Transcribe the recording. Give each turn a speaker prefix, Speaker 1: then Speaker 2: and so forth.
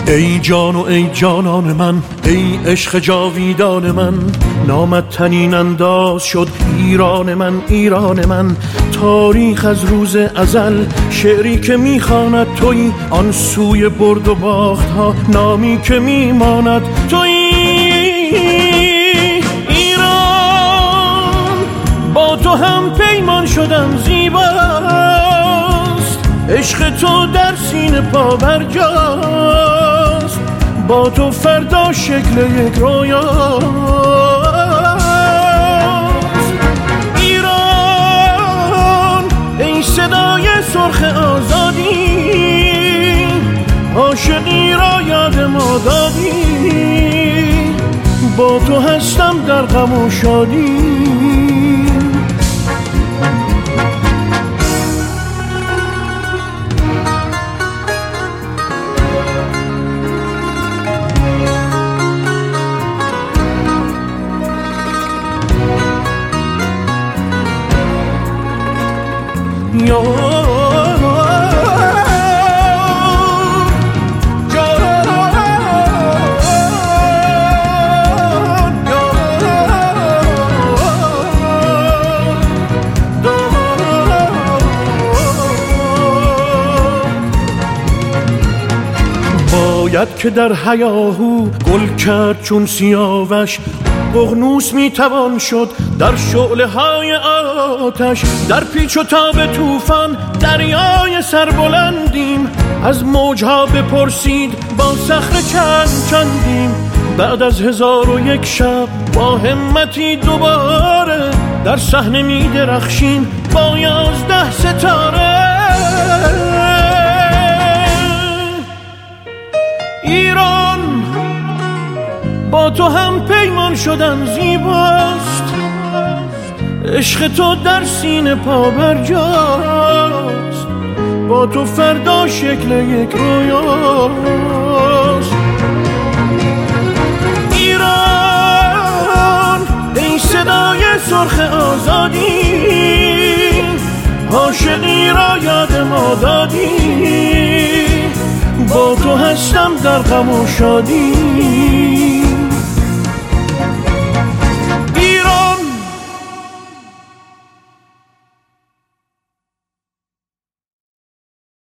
Speaker 1: ای جان و ای جانان من، ای عشق جاویدان من، نامت تنین انداز شد ایران من، ایران من. تاریخ از روز ازل شعری که میخواند تویی، آن سوی برد و باخت ها نامی که میماند تویی. ایران با تو هم پیمان شدم زیباست، عشق تو در سینه پا برجاست، با تو فردا شکل یک رویاست. ایران ای صدای سرخ آزادی، عاشقی را یاد ما دادی، با تو هستم در غم و شادی. باید که در هیاهو گل کرد چون سیاوش، ققنوس میتوان شد در شعله های آتش. در پیچ و تاب طوفان دریای سربلندیم، از موجها بپرسید با صخره چندیم. بعد از 1001 شب با همتی دوباره، در صحنه میدرخشیم با 11 ستاره. ایران با تو هم پیمان شدم زیباست، عشق تو در سینه پا برجاست، با تو فردا شکل یک رویاست. ایران ای صدای سرخ آزادی، عاشقی را یاد ما دادی، با تو هستم در غم و شادی.